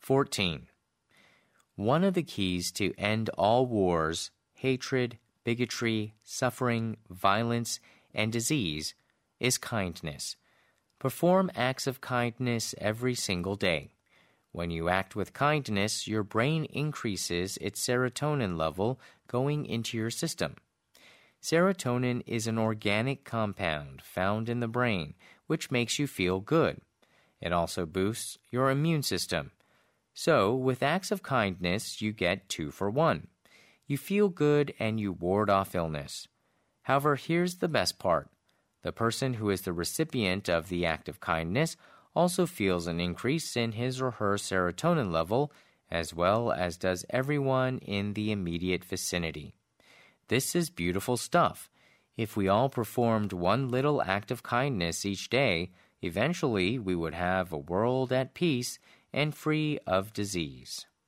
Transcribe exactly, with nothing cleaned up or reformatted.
fourteen. One of the keys to end all wars, hatred, bigotry, suffering, violence, and disease is kindness. Perform acts of kindness every single day. When you act with kindness, your brain increases its serotonin level going into your system. Serotonin is an organic compound found in the brain, which makes you feel good. It also boosts your immune system. So, with acts of kindness, you get two for one. You feel good and you ward off illness. However, here's the best part. The person who is the recipient of the act of kindness also feels an increase in his or her serotonin level, as well as does everyone in the immediate vicinity. This is beautiful stuff. If we all performed one little act of kindness each day, eventually we would have a world at peace and free of disease.